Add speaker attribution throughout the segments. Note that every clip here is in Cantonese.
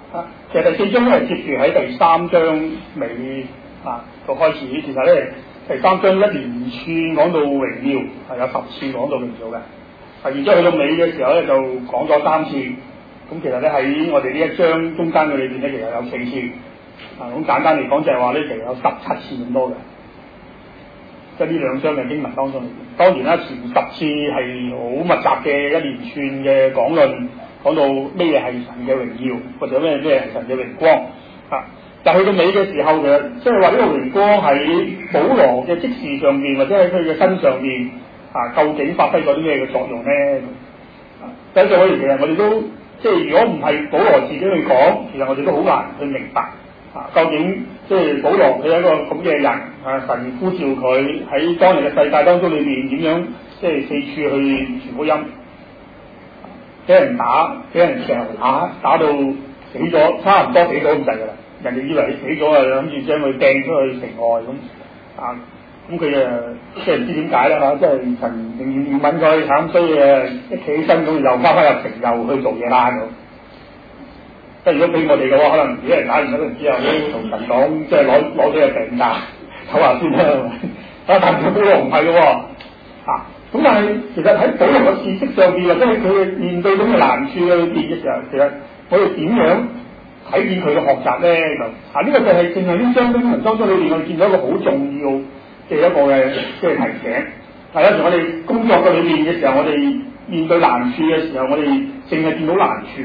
Speaker 1: 其實第4章咧係接住喺第3章尾度開始，其實咧第3章一連串講到榮耀，係有10次講到榮耀嘅。然之後去到尾嘅時候咧就講咗3次，咁其實咧喺我哋呢一章中間嘅裏邊咧，其實有4次。咁簡單嚟講就係話咧，其實有17次咁多嘅，即係呢2章嘅經文當中裏邊。當然啦，前10次係好密集嘅一連串嘅講論，講到咩係神嘅榮耀，或者咩係神嘅榮光。但去到尾嘅時候，其實即係話呢個榮光喺保羅嘅職事上面，或者喺佢嘅身上面究竟發揮咗啲咩嘅作用咧？第一個其實我哋都即係如果唔係保羅自己去講，其實我哋都好難去明白究竟即係保羅佢係一個咁嘅人神呼召佢喺當日嘅世界當中裏邊點樣即係四處去傳福音，俾人打，俾人成日打到死咗，差唔多死咗咁滯噶啦。人哋以為你死咗啊，諗住將佢掟出去城外咁咁佢即係唔知點解啦即係神仍然要揾佢慘，所以一企起身咁又翻入城又去做嘢啦咁。即係如果俾我哋嘅話，可能俾人打完嗰陣之後都同神講，即係攞幾日病假唞下先啦。但係保羅唔係嘅喎咁但係其實喺保羅嘅知識上邊，或者係佢面對咁嘅難處裏邊嘅時候，其實我哋點樣睇見佢嘅學習咧？呢個就係正係呢章經文當中裏邊，我哋見到一個好重要嘅一個嘅即係提醒。有時我哋工作嘅裏邊嘅時候，我哋面對難處嘅時候，我哋淨係見到難處。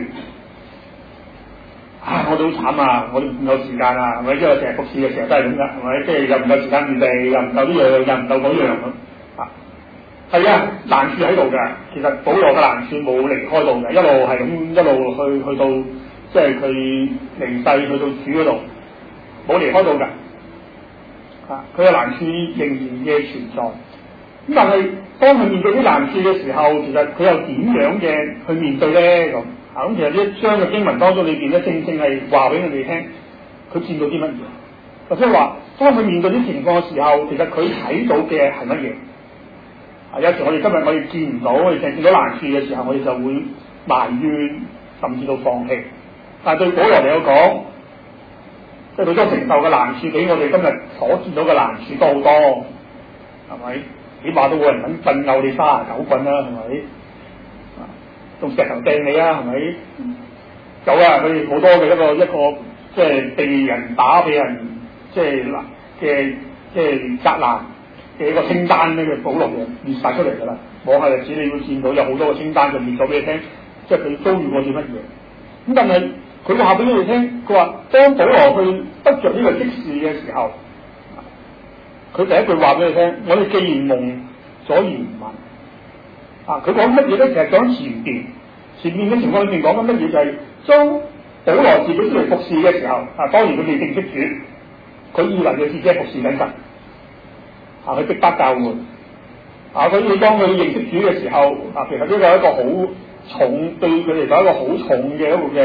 Speaker 1: 我都好慘啊！我都唔夠時間啊，係咪？因為成日服侍嘅時候都係咁噶，係咪？即係又唔夠時間預備，又唔夠呢樣，又唔夠嗰樣咁。係啊，難處喺度嘅。其實保羅嘅難處冇離開到嘅，一路係咁一路去到即係佢離世去到主嗰度，冇離開到嘅。佢嘅難處仍然嘅存在。咁但係當佢面對啲難處嘅時候，其實佢又點樣嘅去面對咧？咁其實呢一章嘅經文當中裏邊咧，正正係話俾我哋聽，佢見到啲乜嘢，或者話當佢面對啲情況嘅時候，其實佢睇到嘅係乜嘢？有時我哋今日我哋見唔到，我哋淨係見到難處嘅時候，我哋就會埋怨，甚至到放棄。但係對保羅嚟講，即係佢所承受嘅難處，比我哋今日所見到嘅難處多好多，係咪？起碼都冇人肯訓毆你39棍啦，係咪？用石頭掟你啊，係咪？有啊，佢哋好多嘅一個即係被人打、俾人即係嘅即係責難嘅一個清單咧，保羅嘅列晒出嚟㗎啦。往後日子你會見到有好多個清單就列咗俾你聽，即係佢遭遇過啲乜嘢。咁但係佢話俾你哋聽，佢話當保羅去得着呢個職事嘅時候，佢第一句話俾你聽：我哋既然蒙咗憐憫。佢講乜嘢咧？其實講前面嘅情況裏面講緊乜嘢？就係將保羅自己出嚟服侍嘅時候，當然佢未認識主，佢以為佢自己係服侍緊神，佢逼迫教會，所以當佢認識主嘅時候，其實呢個係一個好重對佢嚟講一個好重嘅一個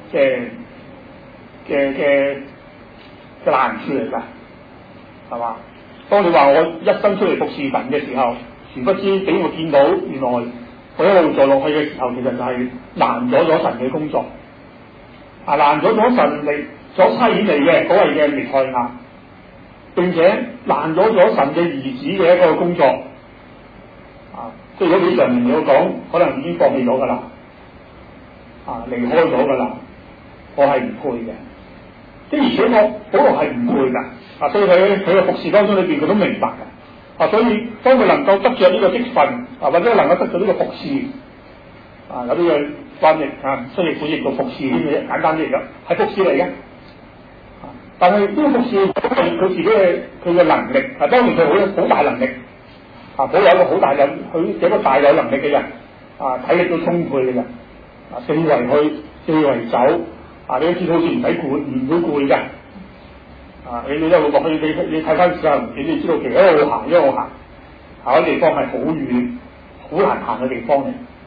Speaker 1: 嘅難處嚟㗎，係嘛？當你話我一生出嚟服侍神嘅時候，殊不知俾我見到，原來我一路做落去嘅時候，其實就係攔咗神嘅工作，攔咗神嚟所差遣嚟嘅所謂嘅彌賽亞，並且攔咗神嘅兒子嘅一個工作，即係如果俾常人嚟講，可能已經放棄咗㗎啦，離開咗㗎啦，我係唔配嘅，即而且保羅係唔配㗎，所以佢嘅服侍當中裏邊佢都明白嘅。所以當佢能夠得着呢個職分，或者能夠得着呢個服侍，有啲嘅翻譯新譯本譯到服侍啲嘅啫，簡單啲嚟講係服侍嚟嘅。但係呢個服侍佢自己嘅佢嘅能力，當然佢好大能力，保羅一個好大佢一個大有能力嘅人，體力都充沛嘅人，四圍去四圍走，你都知道好似唔使攰，唔會攰㗎。你一路落去，你睇翻時候，你知道其實一路行，嗰啲地方係好遠、好難行嘅地方嚟。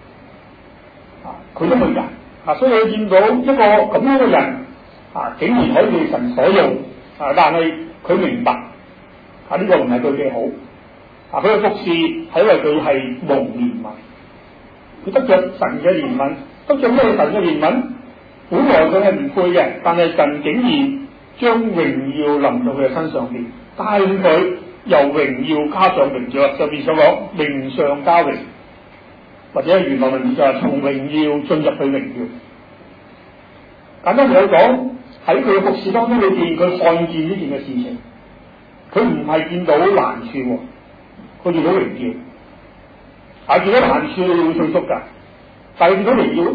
Speaker 1: 佢都去㗎，所以你見到一個咁樣嘅人，竟然可以被神所用，但係佢明白，呢個唔係佢嘅好，佢嘅服侍係因為佢係蒙憐憫，佢得着神嘅憐憫，得着咩神嘅憐憫？ 本來佢係唔配嘅，但係神竟然將榮耀臨到佢嘅身上邊，帶領佢由榮耀加上榮耀，上面所講榮上加榮，或者原來文字就係從榮耀進入去榮耀。簡單嚟講，喺佢嘅服侍當中裏邊，佢看見呢件嘅事情，佢唔係見到難處，佢見到榮耀。見到難處你會退縮噶，但係見到榮耀，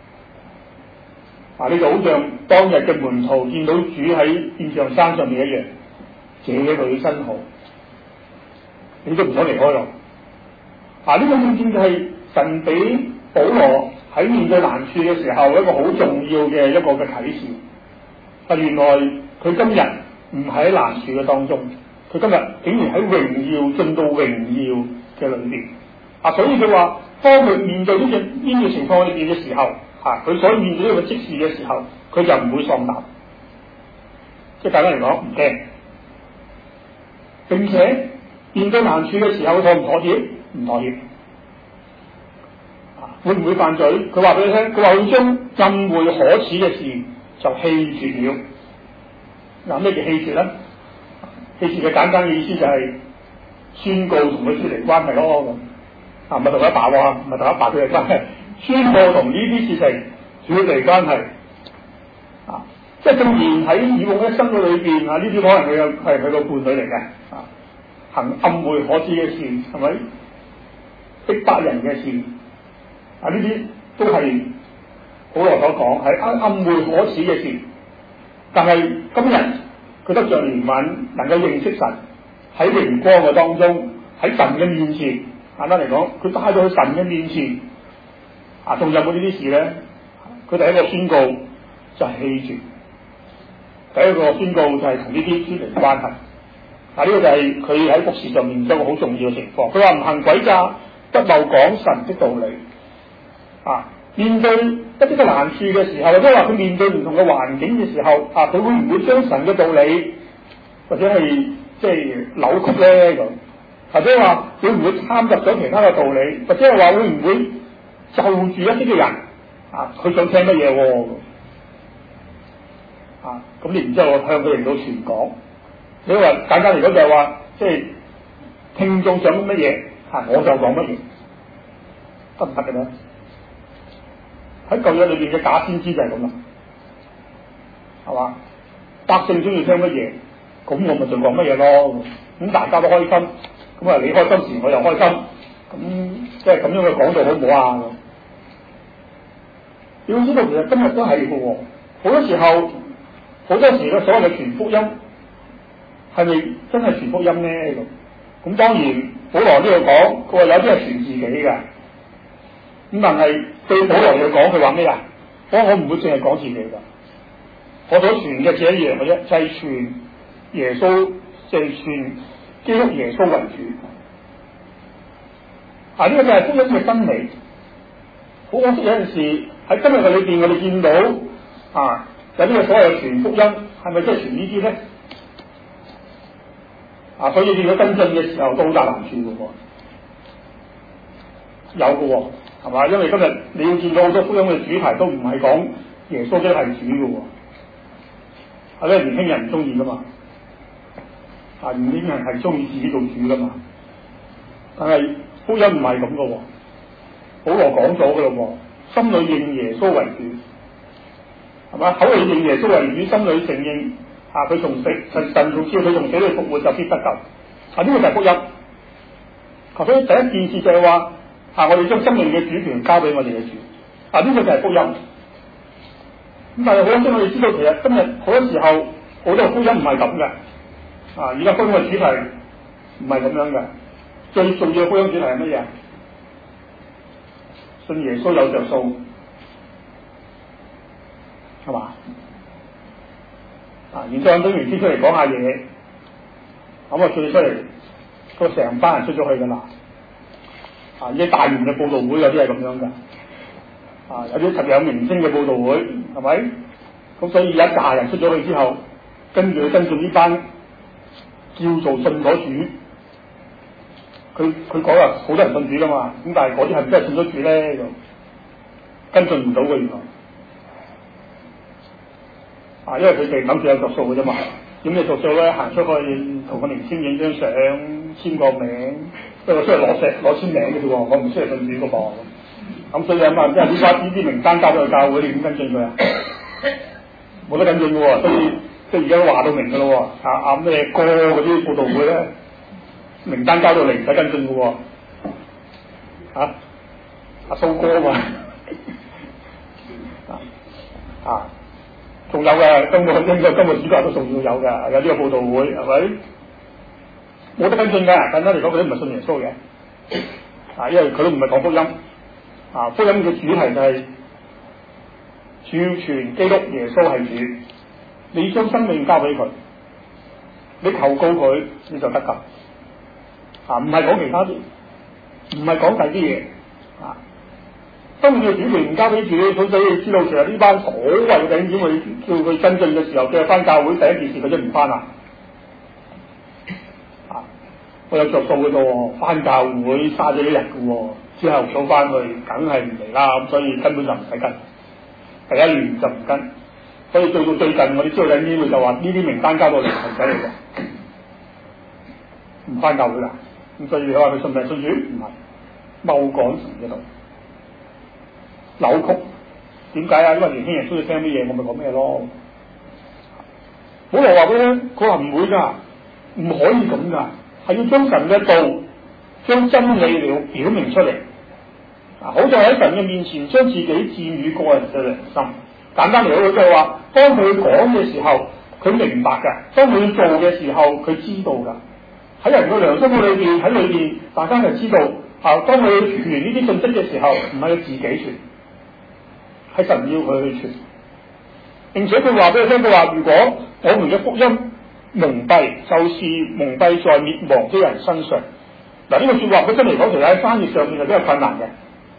Speaker 1: 你就好像當日嘅門徒見到主喺變像山上面一樣，這裏真好，你都唔想離開咯。呢個正正就係神俾保羅喺面對難處嘅時候一個好重要嘅一個嘅啟示。原來佢今日唔喺難處嘅當中，佢今日竟然喺榮耀進到榮耀嘅裏邊。所以佢話，當佢面對呢個情況裏邊嘅時候，佢所面對呢個職事嘅時候，佢就唔會喪膽。即係簡單嚟講，唔驚，並且面對難處嘅時候，妥唔妥協？唔妥協。會唔會犯罪？佢話俾你聽，佢話會將淫穢可恥嘅事就棄絕了。嗱，咩叫棄絕咧？棄絕嘅簡單嘅意思就係宣告同佢脫離關係咯。唔係同佢爸喎，唔係同佢爸脫離關係，宣告同呢啲事情脫離關係。即係縱然喺以往一生嘅裏邊，呢啲可能佢係佢個伴侶嚟嘅，行暗昧可恥嘅事，係咪？逼迫人嘅事，呢啲都係保羅所講係暗昧可恥嘅事。但係今日佢得着憐憫，能夠認識神，喺榮光嘅當中，喺神嘅面前。簡單嚟講，佢帶到去神嘅面前，仲有冇呢啲事咧？佢第一個宣告就係棄絕，第一個宣告就係同呢啲脫離關係。呢個就係佢喺服事上面一個好重要嘅情況。佢話唔行詭詐，不謬講神的道理。面對一啲嘅難處嘅時候，或者話佢面對唔同嘅環境嘅時候，佢會唔會將神嘅道理或者係即係扭曲咧咁？或者話會唔會參入咗其他嘅道理，或者係話會唔會就住一啲嘅人佢想聽乜嘢喎？咁然之後我向佢嚟到傳講，你話簡單嚟講就係話，即係聽眾想乜嘢我就講乜嘢，得唔得嘅咧？喺舊約裏邊嘅假先知就係咁啦，係嘛？百姓中意聽乜嘢，咁我咪就講乜嘢咯。咁大家都開心。咁你開心時我又開心，咁即係咁樣嘅講道好唔好啊？你要知道其實今日都係嘅，好多時候好多時嘅所謂嘅傳福音係咪真係傳福音咧？咁當然保羅呢度講，佢話有啲係傳自己嘅，咁但係對保羅嚟講，佢話咩啊？我唔會淨係講自己噶，我所傳嘅只一樣嘅啫，就係傳耶穌，即係傳基督耶穌為主。呢個就係福音嘅真理。好可惜有陣時喺今日嘅裏邊，我哋見到有啲嘅所謂嘅傳福音，係咪真係傳呢啲咧？所以見到跟進嘅時候都好大難處嘅喎，有嘅喎，係嘛？因為今日你要見到好多福音嘅主題都唔係講耶穌都係主嘅喎，係咧，年輕人唔中意噶嘛。年輕人係中意自己做主噶嘛，但係福音唔係咁噶喎。保羅講咗噶咯喎，心裏認耶穌為主，係嘛？口裏認耶穌為主，心裏承認佢從死神仲叫佢從死裏復活就必得救。呢個就係福音。所以第一件事就係話我哋將生命嘅主權交俾我哋嘅主。呢個就係福音。咁但係好多時我哋知道，其實今日好多時候好多福音唔係咁嘅。而家福音嘅主題唔係咁樣嘅，最重要嘅福音主題係乜嘢？信耶穌有着數，係嘛？然之後等完先出嚟講下嘢，咁出嚟，個成班人出咗去噶啦。啲大型嘅佈道會有啲係咁樣噶，有啲特有明星嘅佈道會，係咪？咁所以有一紮人出咗去之後，跟住去跟進呢班。叫做信咗主，佢講話好多人信主噶嘛，咁但係嗰啲係唔真係信咗主咧？就跟進唔到嘅原來。 因為佢哋諗住有着數嘅啫嘛。咁你着數咧，行出去同個明星影張相，簽個名，不過出嚟攞簽名嘅啫喎，我唔出嚟信主嘅噃。咁所以啊嘛，即係呢啲名單交咗去教會，你點跟進佢啊？冇得跟進嘅喎，所以即係而家都話到明嘅咯喎。咩歌嗰啲佈道會咧，名單交到嚟唔使跟進嘅喎。阿蘇哥嘛，仲有嘅，今個主教都仲要有嘅，有呢個佈道會係咪？冇得跟進㗎，簡單嚟講，佢都唔係信耶穌嘅，因為佢都唔係講福音，福音嘅主題就係傳基督耶穌係主，你將生命交俾佢，你求告佢，你就得㗎，唔係講其他啲，唔係講第啲嘢，生命嘅主權唔交俾主，所以你知道其實呢班所謂嘅弟兄姊妹叫佢跟進嘅時候，叫佢返教會第一件事佢都唔返啦。我有着數嘅啫，返教會嘥咗一日嘅喎，之後早返去梗係唔嚟啦，咁所以根本就唔使跟，第一年就唔跟，所以到最近我哋知道弟兄姊妹就話呢啲名單交到嚟係仔嚟嘅，唔返教會啦，咁所以你話佢信唔信主？唔係，謬講神嘅道，扭曲，點解啊？因為年輕人中意聽乜嘢，我咪講咩咯。保羅話俾你聽，佢話唔會㗎，唔可以咁㗎。係要將神嘅道、將真理了表明出嚟，好在喺神嘅面前將自己佔於個人嘅良心。簡單嚟講，就係話，當佢講嘅時候，佢明白㗎；當佢做嘅時候，佢知道㗎。喺人嘅良心嘅裏邊，喺裏邊，大家就知道。當佢傳呢啲信息嘅時候，唔係佢自己傳，係神要佢去傳。並且佢話俾佢聽，佢話：如果我們嘅福音蒙蔽，就是蒙蔽在滅亡嘅人身上。嗱，呢個説話本身嚟講，其實喺翻譯上面係比較困難嘅，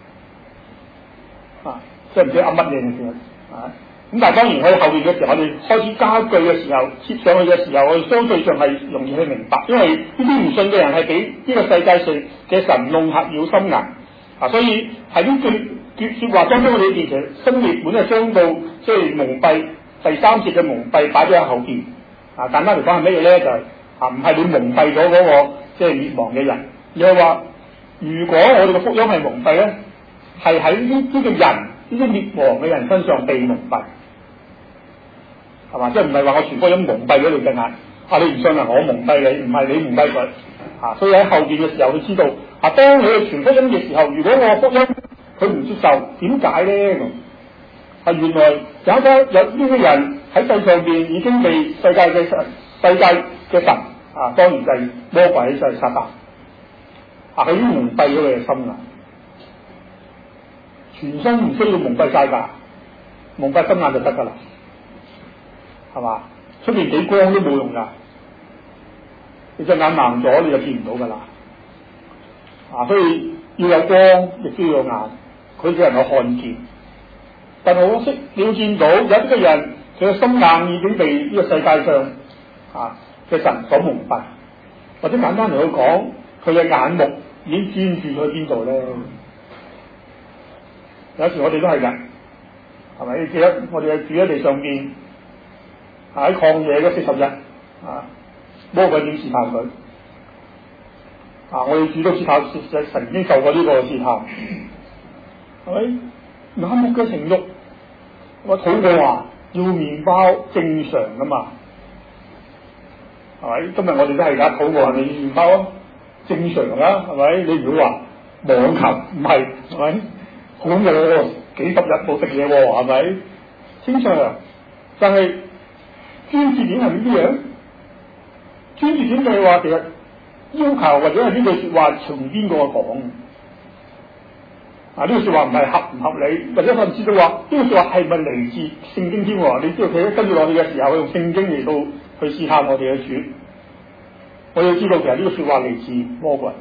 Speaker 1: 即係唔知噏乜嘢嘅先。咁但係當然喺後邊嘅時候，我哋開始加句嘅時候，貼上去嘅時候，我哋相對上係容易去明白，因為呢啲唔信嘅人係俾呢個世界上嘅神弄瞎了心眼。所以喺呢句説話當中嘅裏邊，其實新譯本係將到即係蒙蔽第三節嘅蒙蔽擺咗喺後邊。簡單嚟講係咩嘢咧？就係唔係你蒙蔽咗嗰個即係滅亡嘅人，而係話如果我哋嘅福音係蒙蔽咧，係喺呢啲嘅人，呢啲滅亡嘅人身上被蒙蔽，係嘛？即係唔係話我傳福音蒙蔽咗你隻眼，你唔信啊？我蒙蔽你，唔係你蒙蔽佢，所以喺後邊嘅時候，佢知道當你去傳福音嘅時候，如果我福音佢唔接受，點解咧？原來有呢個人喺世上邊已經被世界嘅神當然就係魔鬼，就係撒旦，佢已經蒙蔽咗佢嘅心啦。全身唔需要蒙蔽晒㗎，蒙蔽心眼就得㗎啦，係嘛？出邊幾光都冇用㗎，你隻眼盲咗你就見唔到㗎啦。所以要有光，亦都要有眼，佢只能夠看見。但係可惜，你要見到有一個人，佢嘅心眼已經被呢個世界上嘅神所蒙蔽，或者簡單嚟講，佢嘅眼目已經專注咗喺邊度咧？有時我哋都係㗎，係咪？你記得我哋係住喺地上邊，喺曠野嗰40日，魔鬼點試探佢？我哋住都試探，曾經受過呢個試探，係咪？眼目嘅情慾，我肚餓話要麵包正常㗎嘛，係咪？今日我哋都係㗎，肚餓係咪要麵包啊？正常啊，係咪？你如果話網球唔係，係咪？好餓喎，幾十日冇食嘢喎，係咪？正常，但係專注點係呢啲樣，專注點就係話其實要求或者係呢句説話從邊個講？呢句説話唔係合唔合理，或者甚至都話呢句説話係咪嚟自聖經添？你知道佢跟住落去嘅時候，用聖經嚟到去試探我哋嘅主。我要知道其實呢句説話嚟自魔鬼。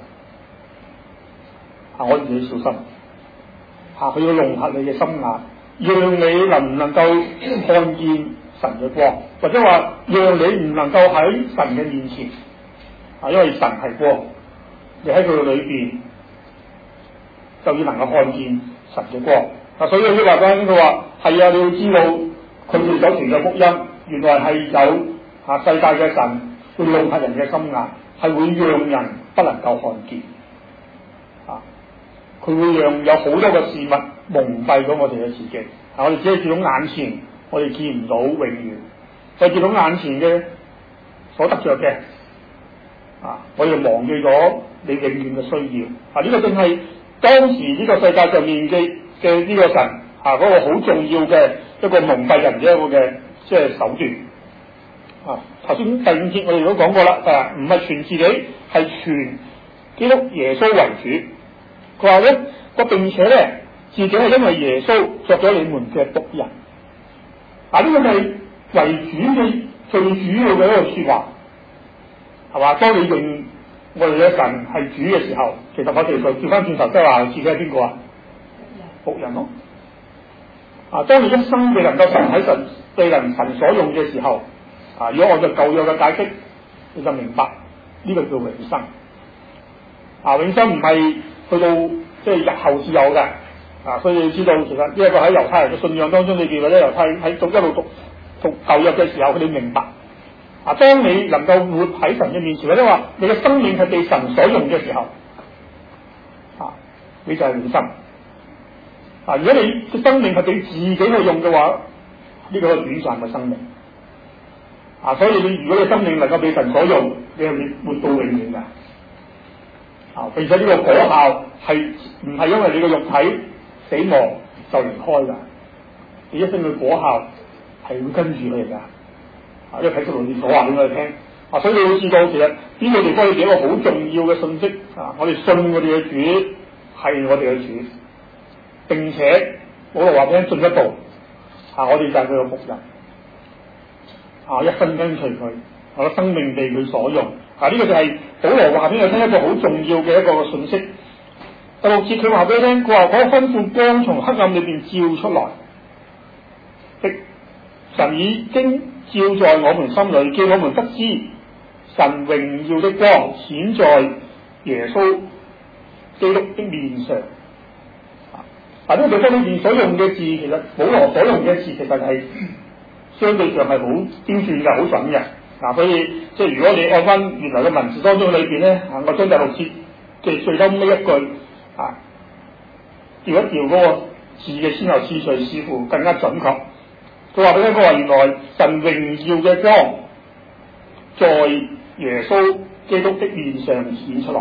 Speaker 1: 我哋要小心。佢要弄瞎你嘅心眼，讓你能唔能夠看見神嘅光，或者話讓你唔能夠喺神嘅面前。因為神係光，你喺佢裏邊就要能夠看見神嘅光。所以呢話講，佢話係你要知道佢哋所傳嘅福音原來係有世界嘅神會弄瞎人嘅心眼，係會讓人不能夠看見。佢會讓有好多嘅事物蒙蔽咗我哋嘅自己。我哋只係見到眼前，我哋見唔到永遠。我哋見到眼前嘅所得着嘅，我哋忘記咗你永遠嘅需要。呢個正係當時呢個世界上面嘅呢個神嗰個好重要嘅一個蒙蔽人嘅一個嘅即係手段。頭先第5節我哋都講過啦，唔係傳自己，係傳基督耶穌為主。佢話咧，並且咧自己係因為耶穌作咗你們嘅僕人。呢個就係為主嘅最主要嘅一個說話，係嘛？當你認我哋嘅神係主嘅時候，其實我哋就調翻轉頭，即係話自己係邊個啊？僕人咯。當你一生未能夠被神所用嘅時候，如果按照舊約嘅解釋，你就明白呢個叫永生。永生唔係去到即係日後至有嘅。所以你知道其實呢一個喺猶太人嘅信仰當中裏邊，或者猶太喺一路讀舊約嘅時候，佢哋明白。當你能夠活喺神嘅面前，或者話你嘅生命係被神所用嘅時候，你就係永生。如果你嘅生命係俾自己去用嘅話，呢個係短暫嘅生命。所以如果你生命能夠俾神所用，你係活到永遠嘅。並且呢個果效係唔係因為你嘅肉體死亡就離開㗎？你一生嘅果效係會跟住佢嚟㗎。因為睇出嚟你所話俾我哋聽。所以你會知道其實呢個地方要俾一個好重要嘅信息。我哋信我哋嘅主係我哋嘅主，並且保羅話俾你進一步，我哋就係佢嘅僕人。一生跟隨佢，我嘅生命被佢所用。呢個就係保羅話俾我聽一個好重要嘅一個信息。第6節佢話俾你聽，佢話嗰吩咐光從黑暗裏邊照出來的神已經照在我們心裏，叫我們得知神榮耀的光顯在耶穌基督的面上。呢個地方裏邊所用嘅字，其實保羅所用嘅字其實係相對上係好精準嘅，好準嘅。所以即係如果你按翻原來嘅文字當中裏邊咧，我將第6節嘅最後呢一句調一調嗰個字嘅先後次序，似乎更加準確。佢話俾你聽，佢話原來神榮耀嘅光在耶穌基督的面上顯出來，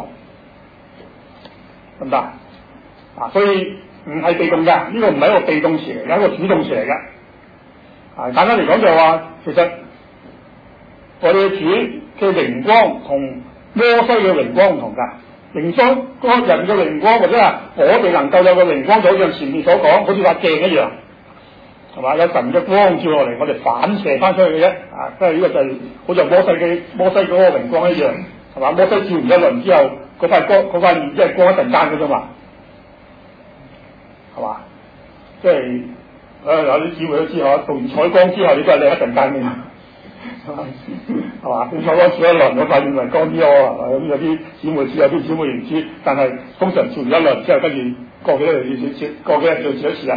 Speaker 1: 得唔得？所以唔係被動嘅，呢個唔係一個被動詞嚟嘅，一個主動詞嚟嘅。簡單嚟講就係話，其實我哋嘅主嘅榮光同摩西嘅榮光唔同㗎。榮光嗰個人嘅榮光，或者係我哋能夠有個榮光，就好似前面所講，好似塊鏡一樣，係嘛？有神嘅光照落嚟，我哋反射翻出去嘅啫。即係呢個就係好似摩西嗰個榮光一樣，係嘛？摩西照完一輪之後，嗰塊面即係光一陣間嘅啫嘛，係嘛？即係有啲姊妹都知道，做完採光之後，你都係靚一陣間嘅。係嘛？咁採光照一輪，嗰塊面咪光啲咯。咁有啲姊妹知，有啲姊妹唔知，但係通常照完一輪之後，跟住過幾日就照一次啊。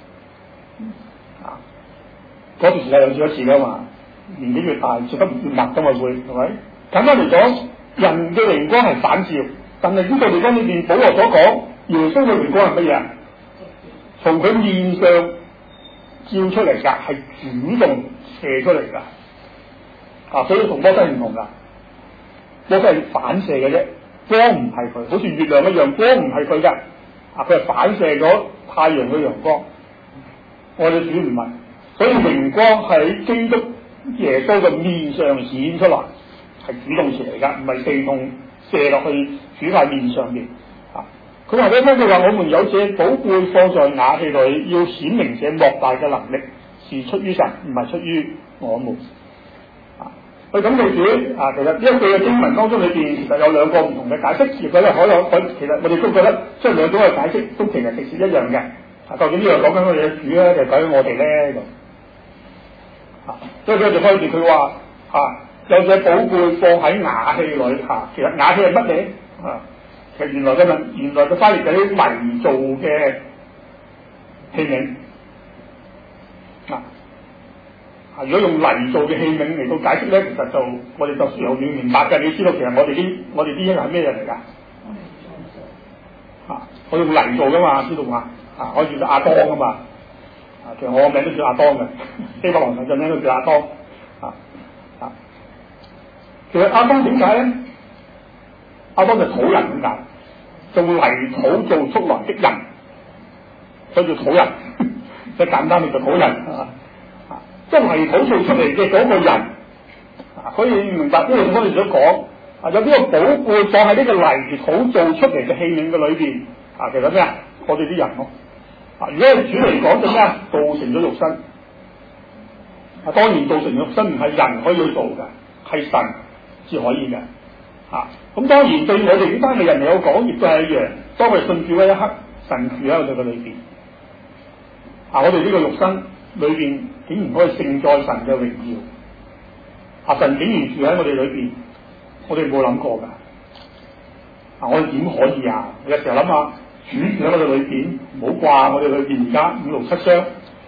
Speaker 1: 嗰段時間又照一次噶嘛。年紀越大，照得唔越密噶嘛會，係咪？簡單嚟講，人嘅榮光係反照，但係呢個地方裏邊保羅所講，耶穌嘅榮光係乜嘢？從佢面上照出嚟噶，係主動射出嚟噶。所以同摩西唔同噶，摩西係反射嘅啫，光唔係佢，好似月亮一樣，光唔係佢噶，佢係反射咗太陽嘅陽光。我哋主唔係，所以榮光喺基督耶穌嘅面上顯出來，係主動詞嚟噶，唔係被動射落去主塊面上邊。佢話俾聽，佢話我們有這寶貝放在瓦器裏，要顯明這莫大嘅能力是出於神，唔係出於我們。佢咁嘅主其實呢一句嘅經文當中裏邊，其實有兩個唔同嘅解釋，亦都係其實我哋都覺得即係兩種嘅解釋都其實直接一樣嘅。究竟呢樣講緊我哋嘅主咧，定係講緊我哋咧咁？所以佢就開住佢話有隻寶貝放喺瓦器裏其實瓦器係乜嘢？其實原來嘅翻譯係啲泥做嘅器皿。 如果用泥做嘅器皿嚟到解釋咧，其實就我哋就時候要明白嘅。你知道其實我哋啲人係咩人嚟㗎？我用泥做㗎嘛，知道嘛？我叫做亞當㗎嘛。其實我個名都叫亞當嘅，希伯來文嘅名都叫亞當。其實亞當點解咧？亞當就土人咁解，做泥土做出來的人，所以叫土人。即係簡單啲就土人即係泥土做出嚟嘅嗰個人。所以明白，因為我哋想講有呢個寶貝放喺呢個泥土做出嚟嘅器皿嘅裏邊。其實咩啊？我哋啲人咯。如果係主嚟講就咩啊？造成咗肉身。當然造成肉身唔係人可以去做嘅，係神至可以嘅。咁當然對我哋呢班嘅人嚟講，亦都係一樣。當我哋信主嗰一刻，神住喺我哋嘅裏邊。我哋呢個肉身裏邊竟然可以承載神嘅榮耀。神竟然住喺我哋裏邊，我哋冇諗過㗎。我哋點可以啊？有時候諗下，主住喺我哋裏邊，唔好掛我哋裏邊而家5、6、7箱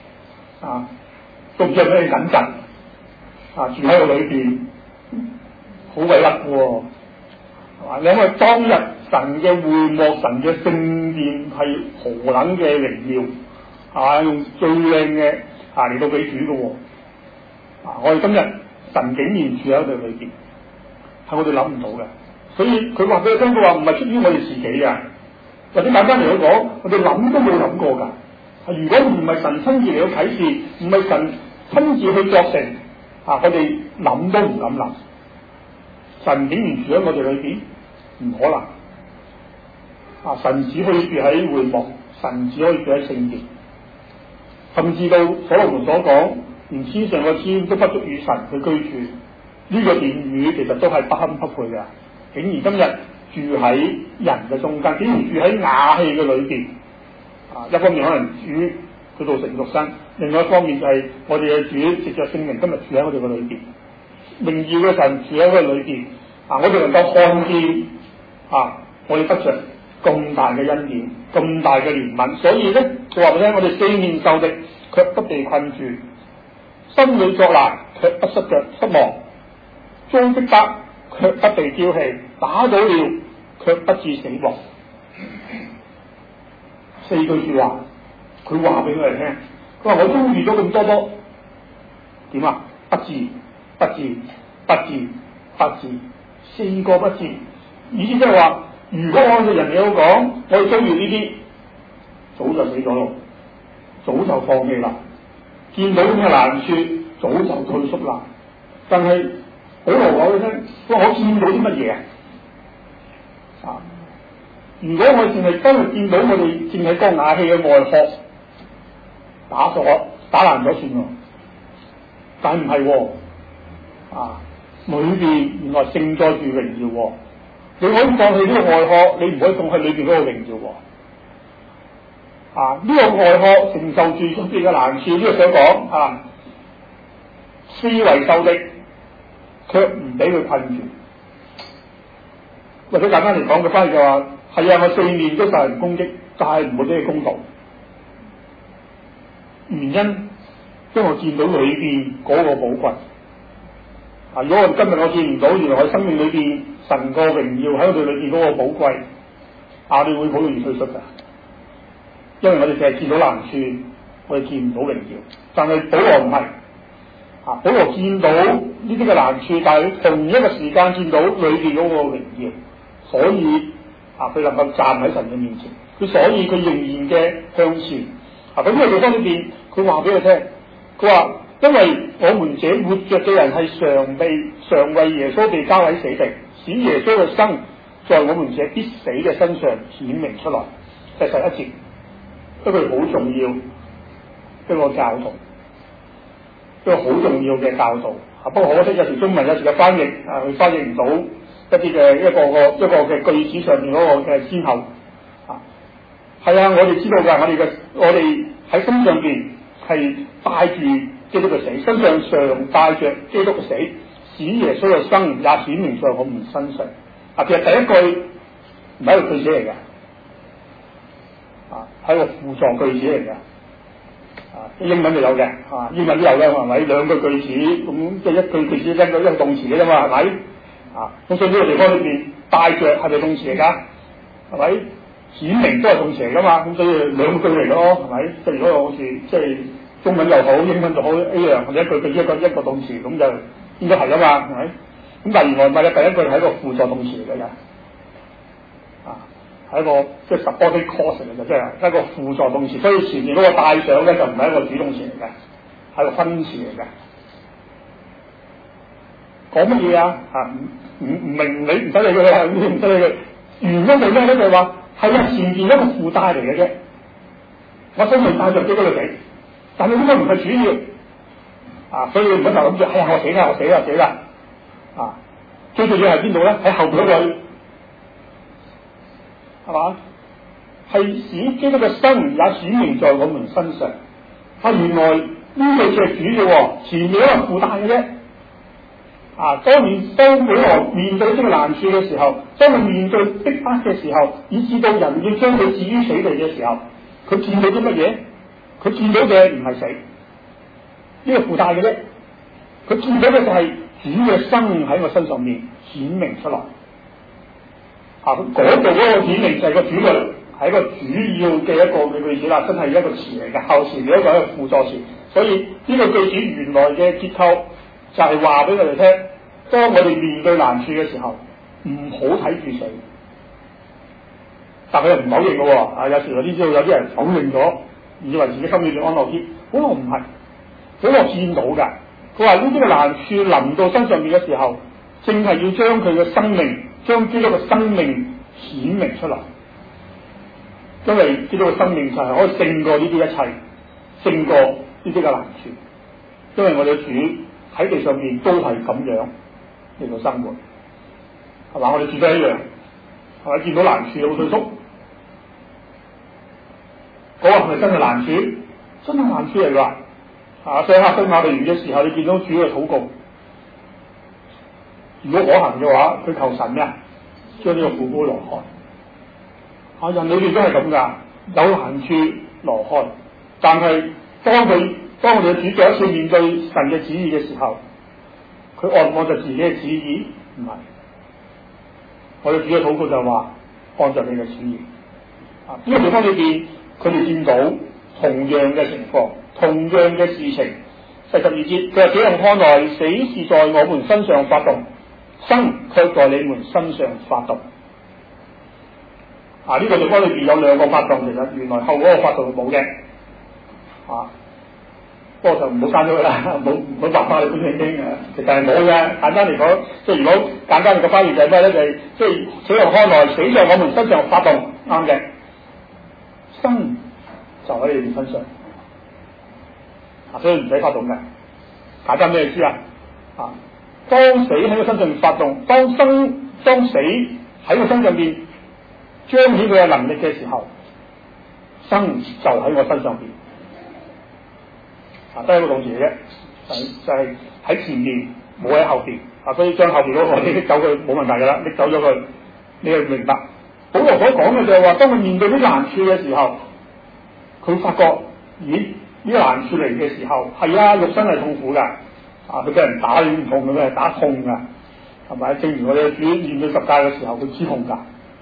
Speaker 1: 都唔知有咩緊陣住喺我裏邊，好委屈嘅喎。你因為當日神嘅會幕、神嘅聖殿係何等嘅榮耀，用最靚嘅嚟到俾主嘅喎。我哋今日神竟然住喺我哋裏邊，係我哋諗唔到嘅。所以佢話俾你聽，佢話唔係出於我哋自己嘅，或者簡單嚟講，我哋諗都冇諗過㗎。如果唔係神親自嚟到啟示，唔係神親自去作成，我哋諗都唔敢諗。神竟然住喺我哋裏邊，唔可能。神只可以住喺會幕，神只可以住喺聖殿，甚至到所羅門所講，連天上嘅天都不足以神去居住。呢個殿宇其實都係不堪不配嘅。竟然今日住喺人嘅中間，竟然住喺瓦器嘅裏邊。一方面可能主佢造成肉身，另外一方面就係我哋嘅主藉着聖靈今日住喺我哋嘅裏邊，榮耀嘅神住喺我哋裏邊。我哋能夠看見我哋得着咁大嘅恩典，咁大嘅憐憫。所以咧，佢話俾你聽，我哋四面受敵，卻不被困住；心裏作難，卻不失望；遭逼迫，卻不被丟棄；打倒了，卻不致死亡。4句說話，佢話俾我哋聽。佢話我遭遇咗咁多點啊？不致，4個不致。意思即係話，如果按照人哋講，我哋遭遇呢啲，早就死咗咯，早就放棄啦。見到咁嘅難處，早就退縮啦。但係保羅講俾你聽，我見到啲乜嘢啊？如果我淨係當日見到我哋淨係個瓦器嘅外殼打爛咗算喎，但唔係裏邊原來盛載住榮耀喎。你可以放棄呢個外殼，你唔可以放棄裏邊嗰個榮耀喎。呢個外殼承受住出邊嘅難處，呢個想講思維受敵，卻唔俾佢困住。或者簡單嚟講，佢翻譯就話：係我四面都受人攻擊，但係唔會俾佢攻到。原因，因為我見到裏邊嗰個寶貴。如果今日我見唔到，原來我生命裏邊神個榮耀喺我哋裏邊嗰個寶貴，你會好容易退縮㗎。因為我哋淨係見到難處，我哋見唔到榮耀。但係保羅唔係，保羅見到呢啲嘅難處，但係同一個時間見到裏邊嗰個榮耀，所以佢能夠站喺神嘅面前。所以佢仍然嘅向前。咁呢個地方裏邊，佢話俾佢聽，佢話因為我們這活着嘅人係常為耶穌被交喺死地，使耶穌嘅生在我們這必死嘅身上顯明出來。第11節，一個好重要一個教導，一個好重要嘅教導。不過可惜有時中文有時嘅翻譯佢翻譯唔到一啲嘅一個嘅句子上面嗰個嘅先後。我哋知道㗎，我哋喺身上邊係帶住基督嘅死，身上常帶着基督嘅死，使耶穌嘅生也顯明在我們身上。其實第一句唔係一個句子嚟嘅，係一個輔助句子嚟嘅。 英文就有嘅，英文都有嘅，係咪？兩個句子咁，即係一句句子一個動詞嘅啫嘛，係咪？咁所以呢個地方裏邊帶着係咪動詞嚟㗎？係咪？顯明都係動詞嚟㗎嘛，咁所以兩句嚟咯，係咪？即係如果好似即係中文又好，英文就好一樣，或者一句句一個動詞咁就應該係㗎嘛，係咪？咁但係原來唔係嘅，第一句係一個輔助動詞嚟嘅，係一個即係 subordinate clause 嚟嘅，即係一個輔助動詞，所以前面嗰個帶上咧就唔係一個主動詞嚟嘅，係一個分詞嚟嘅。講乜嘢啊？唔明你唔使理佢啦，唔使理佢。原因係咩咧？就係話係前面一個附帶嚟嘅啫。我身上帶着幾多個死，但係呢個唔係主要所以唔好就諗住我死啦最重要係邊度咧？喺後邊嗰句係嘛？係使基督嘅生也顯明在我們身上。原來呢句係主要，前面一個附帶嘅啫。當保羅面對呢個難處嘅時候，當佢面對逼迫嘅時候，以致到人要將佢置於死地嘅時候，佢見到啲乜嘢？佢見到嘅唔係死，呢個附帶嘅啫。佢見到嘅就係主嘅生喺我身上面顯明出來。嗰度嗰個顯明就係個主句，係一個主要嘅一個句子啦，真係一個詞嚟嘅，後詞嘅一個輔助詞。所以呢個句子原來嘅結構就係話俾我哋聽，當我哋面對難處嘅時候，唔好睇住死。但佢又唔否認嘅喎，有時我知道有啲人否認咗，以為自己心裏邊安樂啲。保羅唔係，保羅見到㗎。佢話呢啲嘅難處臨到身上面嘅時候，正係要將佢嘅生命，將基督嘅生命顯明出嚟。因為基督嘅生命就係可以勝過呢啲一切，勝過呢啲嘅難處。因為我哋嘅主喺地上面都係咁樣嚟到生活，係嘛？我哋住都一樣，係咪？見到難處有冇退縮？嗰個係咪真係難處？真係難處嚟㗎。所以客西馬尼園嘅時候，你見到主嘅禱告，如果可行嘅話，佢求神咩？將呢個苦杯挪開。人裏邊都係咁㗎，有難處挪開。但係當我哋嘅主再一次面對神嘅旨意嘅時候，佢按唔按照自己嘅旨意？唔係。我哋主嘅禱告就係話按照你嘅旨意。呢個地方裏邊，佢哋見到同樣嘅情況。同樣嘅事情，第12節佢話：這樣看來，死是在我們身上發動，生卻在你們身上發動。呢個地方裏邊有兩個發動，其實原來後嗰個發動冇嘅。不過就唔好刪咗佢啦，唔好白翻你本聖經嘅，其實係冇嘅。簡單嚟講，即係如果簡單嘅翻譯就係咩咧？就係即係這樣看來，死在我們身上發動，啱嘅。生就喺你哋身上。所以唔使發動嘅，大家咩意思啊？當死喺佢身上面發動，當死喺佢身上面彰顯佢嘅能力嘅時候，生就喺我身上邊。得一個動詞嘅啫，就係喺前面，冇喺後邊。所以將後邊嗰個拎走佢冇問題㗎啦，拎走咗佢，你就明白。保羅所講嘅就係話，當佢面對啲難處嘅時候，佢發覺，咦？呢個難處嚟嘅時候，係肉身係痛苦㗎，佢俾人打你唔痛嘅咩？打痛㗎，係咪？正如我哋主面對十架嘅時候，佢知痛㗎，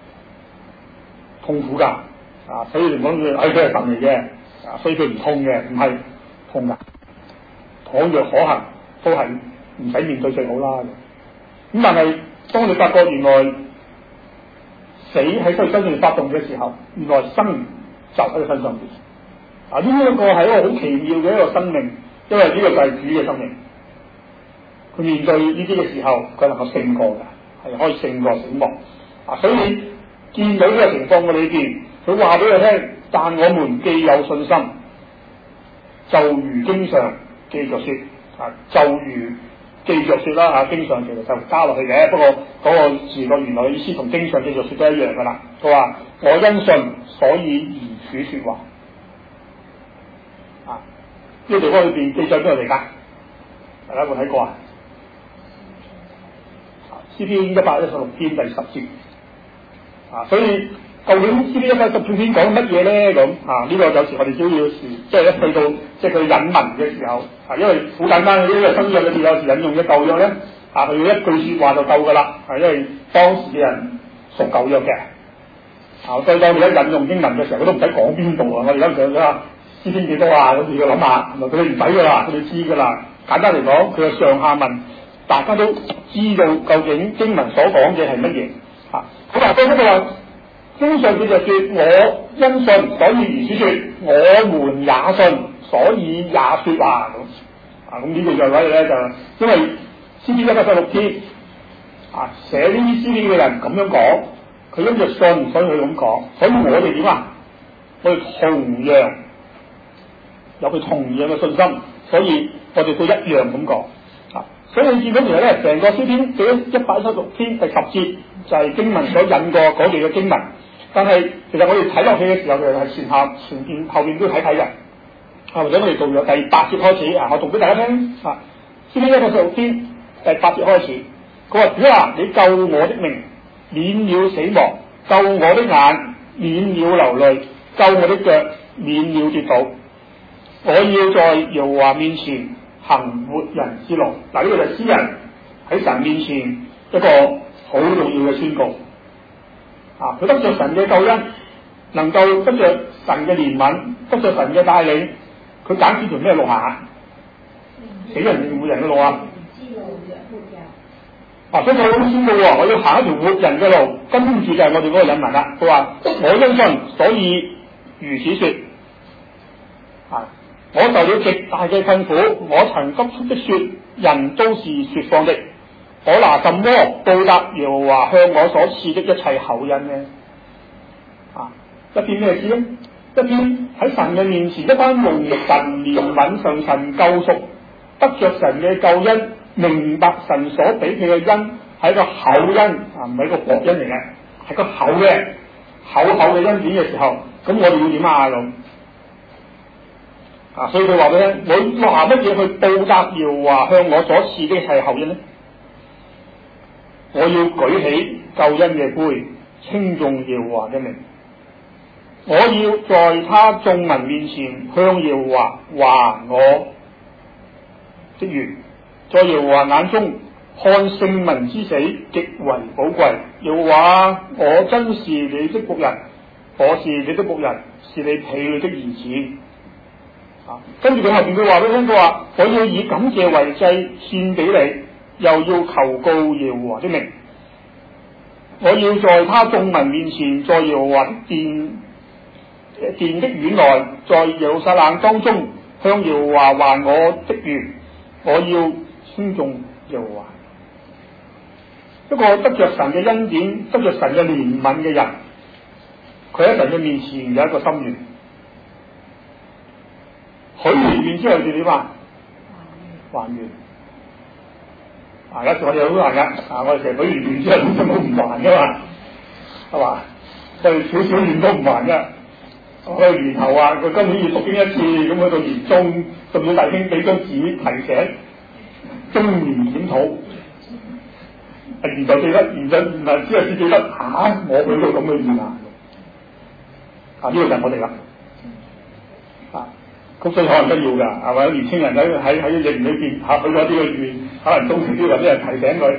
Speaker 1: 痛苦㗎，所以唔講佢，佢係神嚟嘅，所以佢唔痛嘅，唔係痛㗎。倘若可行，都係唔使面對最好啦。咁但係當你發覺原來死喺佢身上發動嘅時候，原來生就喺佢身上邊。呢一個係一個好奇妙嘅一個生命，因為呢個就係主嘅生命。佢面對呢啲嘅時候，佢能夠勝過嘅，係可以勝過死亡。所以你見到呢個情況嘅裏邊，佢話俾佢聽：但我們既有信心，就如經上記着說，就如記着說啦。經上其實就加落去嘅，不過嗰個字個原來嘅意思同經上記着說都一樣噶啦。佢話：我因信，所以如此說話。呢個地方裏邊記載邊度嚟㗎？大家有冇睇過啊？詩篇116篇第10節。所以究竟詩篇119篇講乜嘢咧？咁呢個有時我哋都要即係一去到即係佢引文嘅時候因為好簡單嘅，因為新約裏邊有時引用嘅舊約咧佢要一句説話就夠噶啦因為當時嘅人熟舊約嘅所以當你一引用經文嘅時候，佢都唔使講邊度我哋而家上咗詩篇幾多咁你要諗下，佢哋唔使噶啦，佢哋知噶啦。簡單嚟講，佢嘅上下文大家都知道究竟經文所講嘅係乜嘢佢話當佢話經上佢就説我因信所以如此説，我們也信所以也説話咁呢句就話咧就因為詩篇116篇寫呢啲詩篇嘅人咁樣講，佢因着信所以佢咁講，所以我哋點我哋同樣有佢同樣嘅信心，所以我哋都一樣咁講所以你見到其實咧，成個詩篇116篇第10節就係經文所引過嗰段嘅經文，但係其實我哋睇落去嘅時候，其實係前邊後邊都睇睇嘅或者我哋到咗第8節開始我讀俾大家聽詩篇116篇第8節開始，佢話主啊，你救我的命免了死亡，救我的眼免了流淚，救我的腳免了跌倒，我要在耶和華面前行活人之路。呢個就係詩人喺神面前一個好重要嘅宣告佢得着神嘅救恩，能夠得着神嘅憐憫，得着神嘅帶領，佢揀呢條咩路行死人定活人嘅路所以佢咁宣告我要行一條活人嘅路，跟住就係我哋嗰個引文啦。佢話我因信所以如此說我受了極大嘅困苦，我曾急促的說，人都是說謊的，我拿什麼報答耶和華向我所賜的一切厚恩呢？一篇咩詩呢？一篇喺神嘅面前，一班蒙神憐憫、受神救贖、得着神嘅救恩、明白神所俾佢嘅恩係一個厚恩唔係一個薄恩嚟嘅，係個厚嘅厚嘅恩典嘅時候，咁我哋要點咁？所以佢話俾你聽，我拿乜嘢去報答耶和華向我所賜的係厚恩呢？我要舉起救恩嘅杯，稱頌耶和華嘅名。我要在他眾民面前向耶和華還我的願，在耶和華眼中看聖民之死極為寶貴。耶和華，我真是你的僕人，我是你的僕人，是你婢女的兒子。跟住佢後邊佢話俾你聽，佢話我要以感謝為祭獻俾你，又要求告耶和華的名。我要在他眾民面前，在耶和華的殿的院內，在耶路撒冷當中向耶和華還我的願。我要稱頌耶和華。一個得着神嘅恩典、得着神嘅憐憫嘅人，佢喺神嘅面前有一個心願。許完願之後就點還願有時我哋好難噶我哋成日許完願之後都冇唔還噶嘛，係嘛？我哋少少願都唔還噶。我哋年頭佢今年要讀經一次，咁去到年中，甚至大兄俾張紙提醒，中年檢討。年就記得，年就之後先記得我俾到咁嘅願呢個就係我哋啦。咁所以可能都要㗎，係咪？年青人喺營裏邊許咗啲嘅願，可能中時都有啲人提醒佢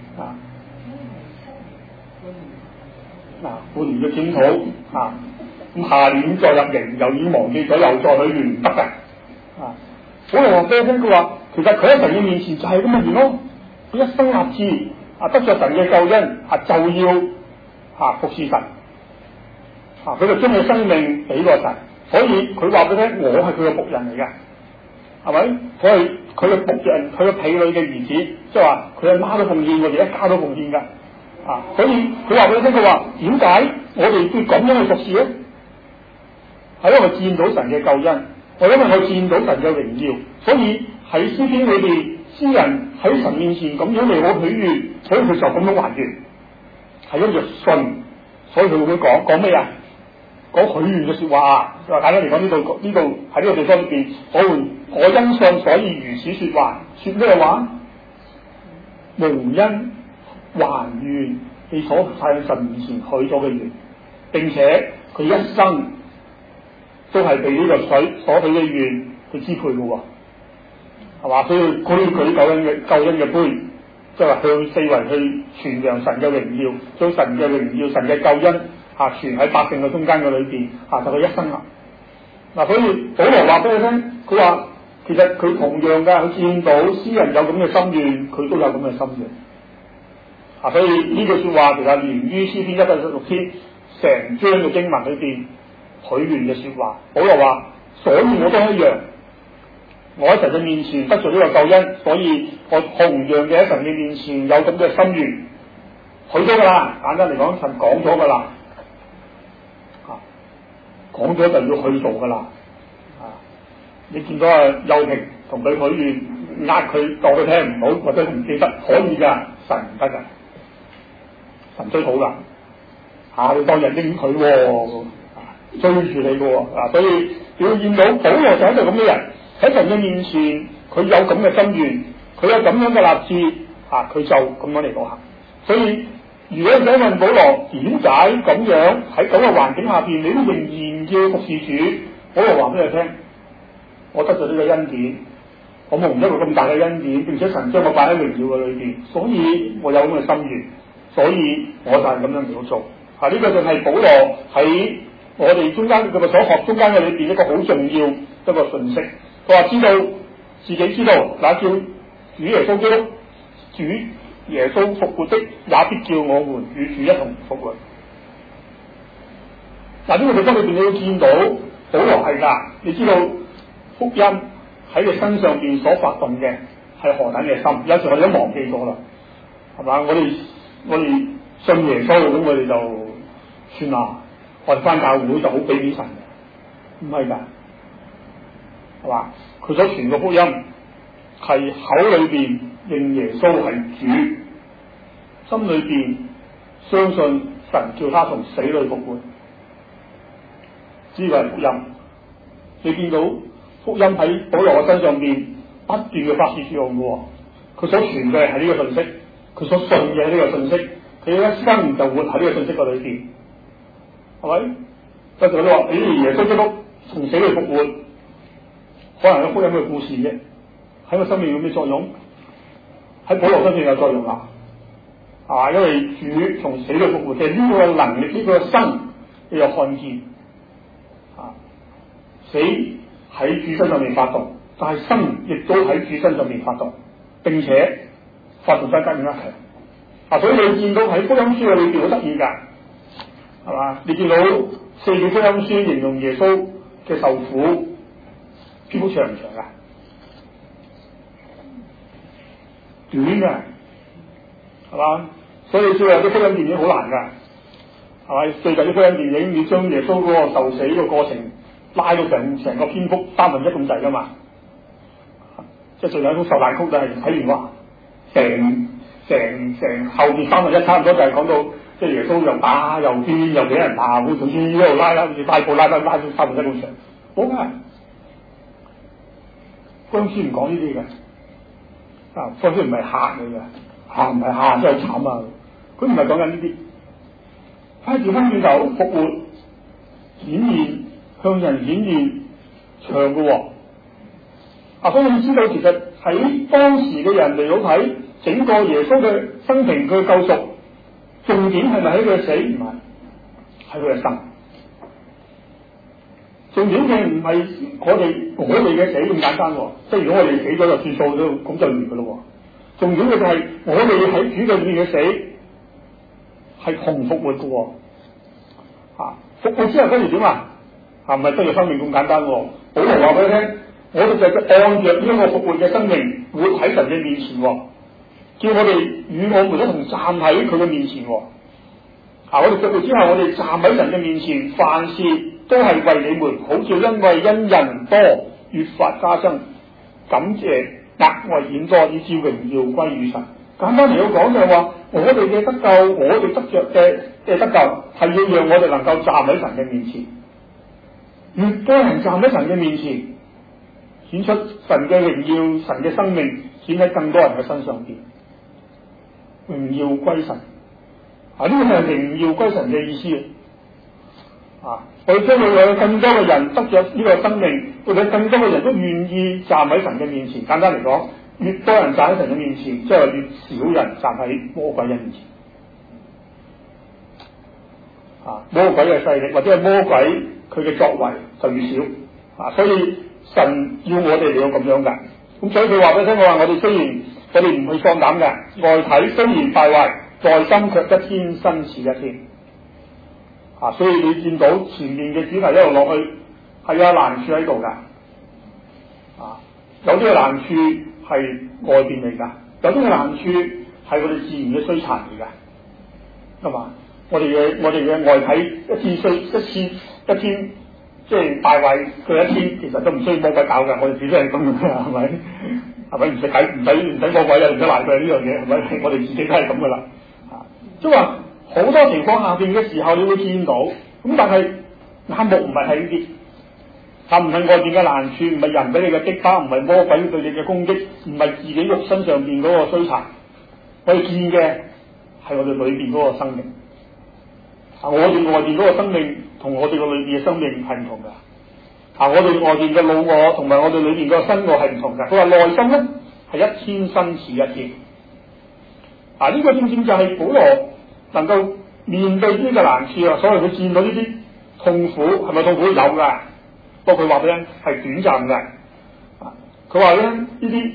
Speaker 1: 半年嘅檢討咁下年再入營又已經忘記咗，又再許願唔得㗎好多話俾佢聽，佢話其實佢喺神嘅面前就係咁嘅願咯，佢一生立志得着神嘅救恩就要服侍神佢就將佢生命俾個神。所以佢話俾你聽，我係佢嘅僕人嚟嘅，係咪？我係佢嘅僕人，佢嘅婢女嘅兒子，即係話佢阿媽都奉獻，我哋一家都奉獻㗎。所以佢話俾你聽，佢話點解我哋要咁樣去服侍咧？係因為見到神嘅救恩，因為我見到神嘅榮耀，所以喺詩篇裏邊，詩人喺神面前咁樣嚟我許願，所以佢就咁樣還願，係因着信，所以佢會講咩啊？講許願嘅說話，簡單嚟講呢度喺呢個地方裏邊，我因信所以如此說話，說咩話？蒙恩還願你所喺神面前許咗嘅願， 並且佢一生都係被呢個水所許嘅願去支配嘅喎，係嘛？所以佢舉救恩嘅杯，即係話向四圍去傳揚神嘅榮耀，將神嘅榮耀、神嘅救恩傳喺百姓嘅中間嘅裏邊就佢一生啦。所以保羅話俾你聽，佢話其實佢同樣㗎，佢見到詩人有咁嘅心願，佢都有咁嘅心願。所以呢句説話其實連於詩篇116篇成章嘅經文裏邊許願嘅説話。保羅話：所以我都一樣，我喺神嘅面前得咗呢個救恩，所以我同樣嘅喺神嘅面前有咁嘅心願，許咗㗎啦。簡單嚟講，神講咗㗎啦，講咗就要去做㗎啦。你見到幼平同佢許願，呃佢當佢聽唔到或者唔記得，可以㗎，神唔得㗎，神追討㗎。你當人應佢喎，追住你嘅喎。所以要見到保羅就係一個咁嘅人，喺神嘅面前，佢有咁嘅心願，佢有咁樣嘅立志，佢就咁樣嚟到行。所以如果你想問保羅點解咁樣喺咁嘅環境下邊，你都仍然要服侍主，保羅話俾你聽：我得咗呢個恩典，我蒙一個咁大嘅恩典，並且神將我擺喺榮耀嘅裏邊，所以我有咁嘅心願，所以我就係咁樣嚟到做。呢個就係保羅喺我哋中間佢嘅所學中間嘅裏邊一個好重要一個信息。佢話知道自己知道，那叫主耶穌基督、主耶穌復活的，也必叫我們與主一同復活。呢個地方裏邊你要見到保羅係㗎，你知道福音喺佢身上邊所發動嘅係何等嘅心，有時我哋都忘記咗啦，係嘛？我哋信耶穌咁，我哋就算啦，我哋返教會就好俾面神嘅，唔係㗎，係嘛？佢所傳嘅福音係口裏邊認耶穌係主，心裏邊相信神叫他從死裏復活，呢個係福音。你見到福音喺保羅嘅身上邊不斷嘅發揮作用嘅，佢所傳嘅係呢個信息，佢所信嘅係呢個信息，佢一生就活喺呢個信息嘅裏邊，係咪？就係你話，耶穌基督從死裏復活，可能係福音嘅故事啫，喺個生命有咩作用？喺保羅身上有作用啦，因為主從死裏復活嘅呢個能力，呢個生你有看見，死喺主身上面發動，但係生亦都喺主身上面發動，並且發動得更加強。所以你見到喺福音書嘅裏邊好得意㗎，係嘛？你見到4卷福音書形容耶穌嘅受苦，篇幅長唔長㗎？短㗎，係嘛？所以最後啲福音電影好難㗎，係咪？最近啲福音電影要將耶穌嗰個受死嘅過程拉到成個篇幅1/3咁滯㗎嘛？即係最後一首受難曲就係睇完話，成後邊1/3差唔多就係講到即係耶穌又打又癲又俾人鬧，總之一路拉好似拉布拉到1/3咁長，好㗎。福音書唔講呢啲嘅。福音書唔係嚇你嘅，唔係嚇真係慘啊！佢唔係講緊呢啲，喺調翻轉頭復活顯現向人顯現長嘅喎。所以你知道其實喺當時嘅人嚟到睇整個耶穌嘅生平，佢嘅救贖重點係咪喺佢嘅死？唔係，喺佢嘅生。重點嘅唔係我哋嘅死咁簡單，即係如果我哋死咗就算數都咁就完噶咯。重點嘅就係我哋喺主嘅裏面嘅死係同復活嘅，復活之後跟住點啊？唔係得咗生命咁簡單。保羅話俾你聽，我哋就係按着呢個復活嘅生命活喺神嘅面前，叫我哋與我們一同站喺佢嘅面前。我哋復活之後，我哋站喺神嘅面前，凡事都係為你們，好叫因為因人多越發加增，感謝額外顯多，以致榮耀歸於神。簡單嚟講就係話，我哋嘅得救，我哋得着嘅得救，係要讓我哋能夠站喺神嘅面前。越多人站喺神嘅面前，顯出神嘅榮耀，神嘅生命顯喺更多人嘅身上邊，榮耀歸神。呢個係榮耀歸神嘅意思。 我哋將會有更多嘅人得咗呢個生命，或者更多嘅人都願意站喺神嘅面前。簡單嚟講，越多人站喺神嘅面前，即係越少人站喺魔鬼嘅面前。魔鬼嘅勢力或者係魔鬼佢嘅作為就越少。所以神要我哋嚟到咁樣嘅。咁所以佢話俾你聽，我話我哋雖然我哋唔去喪膽嘅，外體雖然敗壞，內心卻一天新似一天。所以你見到前面嘅主題一路落去係有難處喺度噶。有啲嘅難處係外邊嚟噶，有啲嘅難處係我哋自然嘅衰殘嚟噶，係嘛？我哋嘅外體一天即係敗壞佢一天，其實都唔需要魔鬼搞噶，我哋自己係咁嘅，係咪？係咪唔使魔鬼啊，唔使賴佢呢樣嘢，係咪？我哋自己都係咁噶啦。即係話好多情況下邊嘅時候，你會見到咁，但係眼目唔係喺呢啲，唔係外邊嘅難處，唔係人俾你嘅擊打，唔係魔鬼對你嘅攻擊，唔係自己肉身上邊嗰個衰殘，我哋見嘅係我哋裏邊嗰個生命。我哋外邊嗰個生命同我哋個裏邊嘅生命係唔同噶。我哋外邊嘅老我同埋我哋裏邊嗰個新我係唔同噶。佢話內心咧係一天新似一天。呢個正正就係保羅能夠面對呢個難處啊，所以佢見到呢啲痛苦係咪痛苦有噶？不過佢話俾你聽係短暫嘅。佢話咧呢啲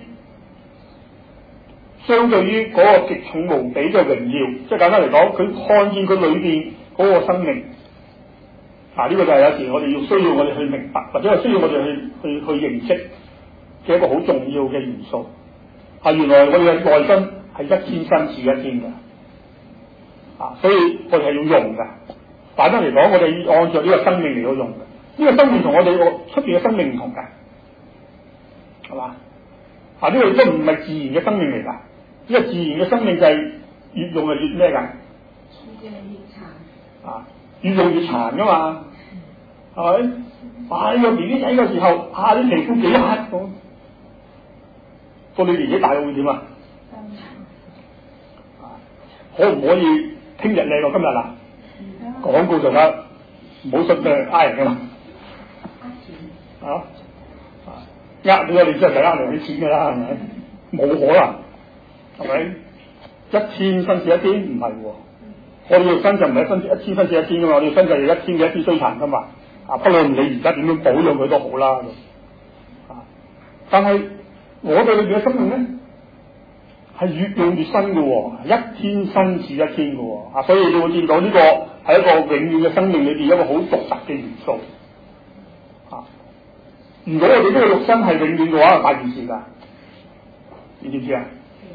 Speaker 1: 相對於嗰個極重無比嘅榮耀，即係簡單嚟講，佢看見佢裏邊嗰個生命。呢個就係有時我哋需要我哋去明白，或者係需要我哋去認識嘅一個好重要嘅元素。原來我哋嘅內心係一天新似一天嘅。所以我哋係要用嘅。簡單嚟講，我哋按照呢個生命嚟到用嘅。呢個生命同我哋出邊嘅生命唔同嘅，係嘛？呢個亦都唔係自然嘅生命嚟㗎。呢個自然嘅生命就係越用就越咩㗎？越用越殘㗎嘛，係咪？呢個 BB 仔嘅時候，啲皮膚幾黑咁，到你年紀大會點啊？可唔可以聽日靚過今日啦？廣告就得，唔好信佢呃人㗎嘛。你我哋真係呃人啲錢㗎啦，係咪？冇可能，係咪？一天新似一天唔係喎。我哋嘅身就唔係一天新似一天噶嘛，我哋身就係一天嘅一天衰殘噶嘛。不論你而家點樣保養佢都好啦。但係我哋裏邊嘅生命咧係越用越新嘅，一天新似一天嘅。所以你會見到呢個係一個永遠嘅生命裏邊一個好獨特嘅元素。如果我哋呢個肉身係永遠嘅話，係大件事㗎。你知唔知啊？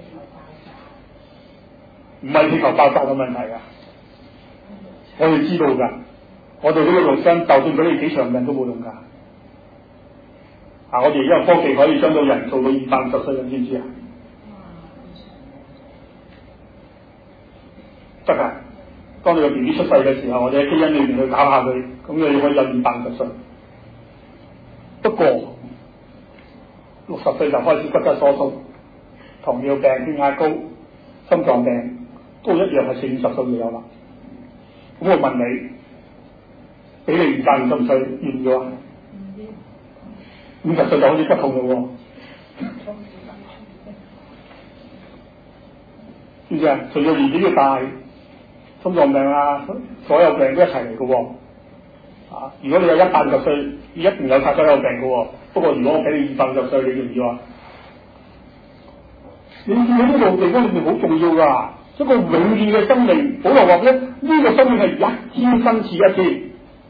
Speaker 1: 唔係氣球爆炸嘅問題㗎。我哋知道㗎，我哋呢個肉身就算俾你幾長命都冇用㗎。我哋而家科技可以將到人做到250歲，你知唔知啊？得㗎。當你個 BB 出世嘅時候，我哋喺基因裏邊去搞下佢，咁你可以有250歲。不過60歲就開始骨質疏鬆、糖尿病、血壓高、心臟病，都一樣係40-50歲就有啦。咁我問你，俾你250歲，要唔要啊？50歲就好似骨痛咯喎，知唔知啊？隨住年紀越大，心臟病啊，所有病都一齊嚟嘅喎。如果你有150歲，你一定有晒所有病嘅喎。不過如果我俾你250歲，你要唔要啊？你見到呢個地方裏面好重要㗎。一個永遠嘅生命，保羅話咧，呢個生命係一天新似一天。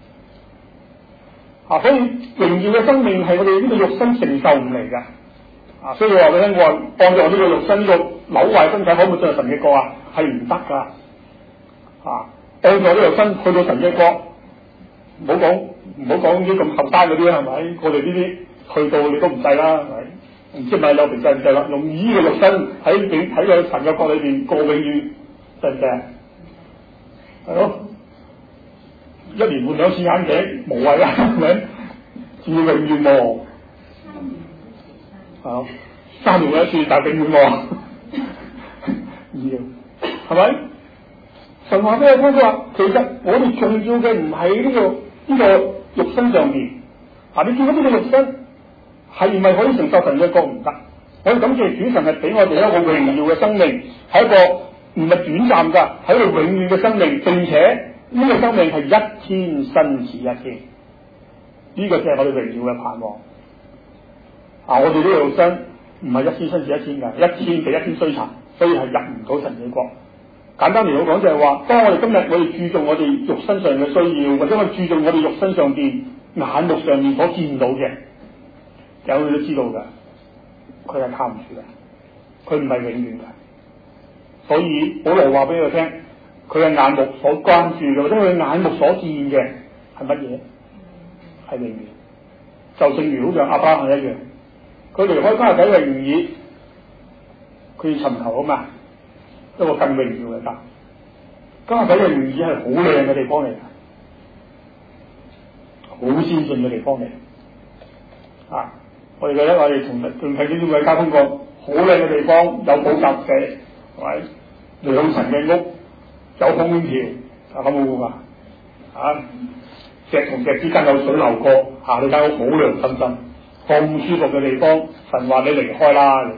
Speaker 1: 所以榮耀嘅生命係我哋呢個肉身承受唔嚟㗎。所以話俾你聽，我話按照呢個肉身呢個朽壞身體，可唔可以進入神嘅國啊？係唔得㗎。按照呢個肉身去到神嘅國，唔好講啲咁後生嗰啲係咪？我哋呢啲去到你都唔制啦，係咪？唔知咪有平制唔制啦？用呢個肉身喺個神嘅國裏邊過永遠，制唔制啊？係咯，一年換2次眼鏡，無謂啦，係咪？要永遠喎，係3年換1次，但係永遠喎，要係咪？神話俾我聽，佢話其實我哋重要嘅唔係呢個呢個肉身上邊，你見到呢個肉身係唔係可以承受神嘅國？唔得。我哋感謝主，神係俾我哋一個榮耀嘅生命，係一個唔係短暫㗎，係一個永遠嘅生命，並且呢個生命係一天新似一天。呢個就係我哋榮耀嘅盼望。我哋呢個肉身唔係一天新似一天㗎，一天比一天衰殘，所以係入唔到神嘅國。簡單嚟講就係話，當我哋今日我哋注重我哋肉身上嘅需要，或者我哋注重我哋肉身上邊眼目上面所見到嘅，有佢都知道㗎，佢係靠唔住嘅，佢唔係永遠嘅。所以保羅話俾佢聽，佢嘅眼目所關注嘅，或者佢嘅眼目所見嘅係乜嘢？係永遠。就正如好似亞伯拉罕一樣，佢離開家底嘅原意，佢要尋求啊嘛。一個更榮耀嘅家，家底嘅原意係好靚嘅地方嚟嘅，好先進嘅地方嚟。我哋記得我哋從睇呢啲家通過好靚嘅地方，有補習社，係咪？兩層嘅屋，有空調，好唔好啊？石同石之間有水流過，你間屋好涼浸浸，咁舒服嘅地方，神話你離開啦，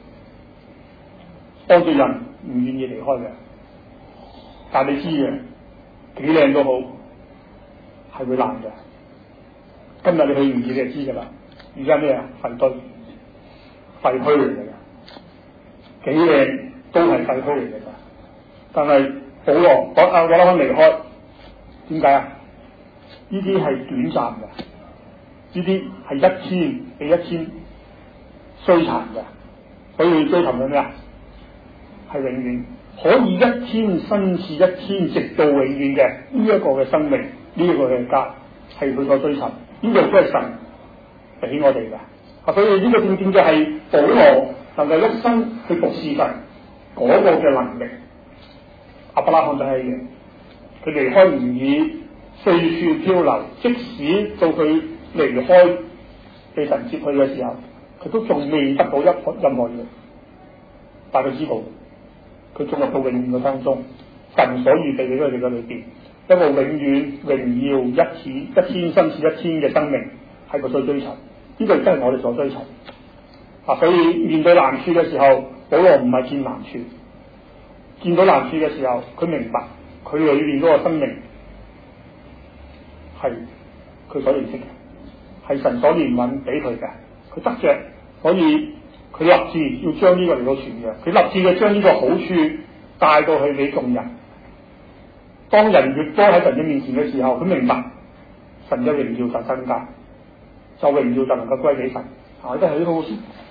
Speaker 1: 當住人唔願意離開嘅，但你知嘅，幾靚都好，係會爛嘅。今日你去唔知你就知噶啦。而家咩啊？廢堆、廢墟嚟嘅，幾靚都係廢墟嚟嘅。但係保羅我拉翻離開，點解啊？呢啲係短暫嘅，呢啲係一天比一天衰殘嘅，所以追求緊咩啊？係永遠可以一天新似一天，直到永遠嘅呢一個嘅生命，呢一個嘅家係佢所追尋，呢個都係神俾我哋嘅。所以呢個正正就係保羅能夠一生去服侍神嗰個嘅能力。亞伯拉罕就係嘅，佢離開吾珥四處漂流，即使到佢離開被神接去嘅時候，佢都仲未得到任何嘢，但佢知道佢進入到永遠嘅當中，神所預備俾佢哋嘅裏邊一個永遠榮耀一天新似一天嘅生命，係佢所追尋。呢個真係我哋所追尋。所以面對難處嘅時候，保羅唔係見難處，見到難處嘅時候，佢明白佢裏面嗰個生命係佢所認識嘅，係神所憐憫俾佢嘅，佢得着，所以佢立志要將呢個嚟到傳揚，佢立志嘅將呢個好處帶到去俾眾人。當人越多喺神嘅面前嘅時候，佢明白神嘅榮耀就增加，就榮耀就能夠歸俾神。都係呢個